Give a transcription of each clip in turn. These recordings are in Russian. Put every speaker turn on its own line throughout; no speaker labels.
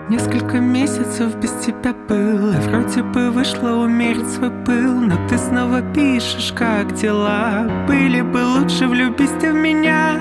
Несколько месяцев без тебя был, и вроде бы вышло умерить свой пыл. Но ты снова пишешь, как дела. Были бы лучше, влюбись ты в меня.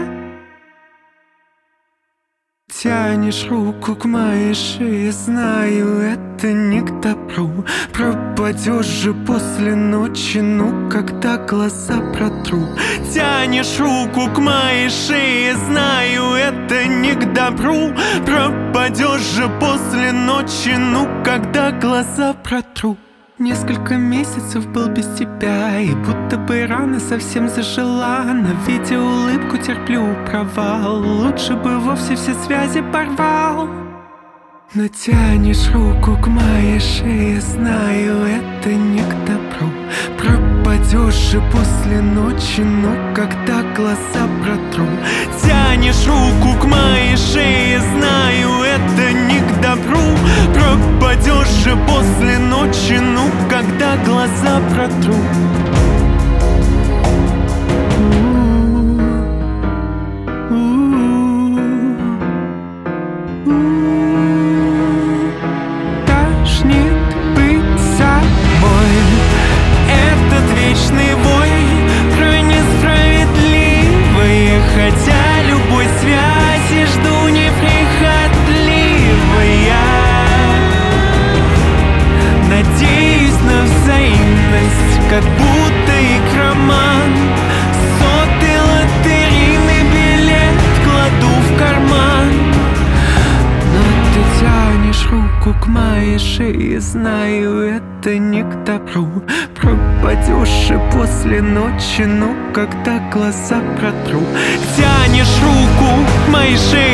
Тянешь руку к моей шее, знаю, это не к добру. Пропадешь же после ночи, ну когда глаза протру. Тянешь руку к моей шее, знаю, это не к добру. Пропадешь же после ночи, ну когда глаза протру. Несколько месяцев был без тебя, и будто бы рана совсем зажила. Но видя улыбку, терплю провал. Лучше бы вовсе все связи порвал. Но тянешь руку к моей шее, знаю, это не к добру. Пропадешь же после ночи, ну когда глаза протру. Тянешь руку к моей шее, знаю, это не к добру. Пропадешь же после ночи, ну когда глаза протру. Тошнит быть собой. Этот вечный вой про несправедливое, хотя любой связи жду неприхотливая. Надеюсь на взаимность, как будто игроман. Сотый лотерейный билет кладу в карман. Но ты тянешь руку к моей шее, знаю, это не к добру. Пропадешь же после ночи, ну когда глаза протру. Тянешь руку к моей шее,